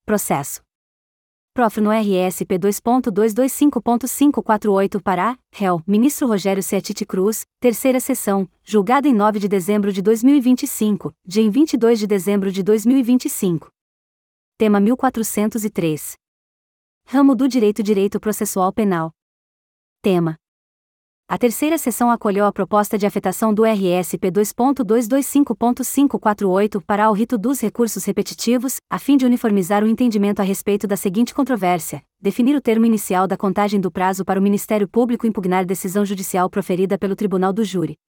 Processo. Prof. no RSP 2.225.548 Pará, réu, ministro Rogério Seatiti Cruz, terceira sessão, julgado em 9 de dezembro de 2025, dia em 22 de dezembro de 2025. Tema 1403. Ramo do Direito Processual Penal. Tema. A terceira sessão acolheu a proposta de afetação do RSP 2.225.548 para o rito dos recursos repetitivos, a fim de uniformizar o entendimento a respeito da seguinte controvérsia: definir o termo inicial da contagem do prazo para o Ministério Público impugnar decisão judicial proferida pelo Tribunal do Júri.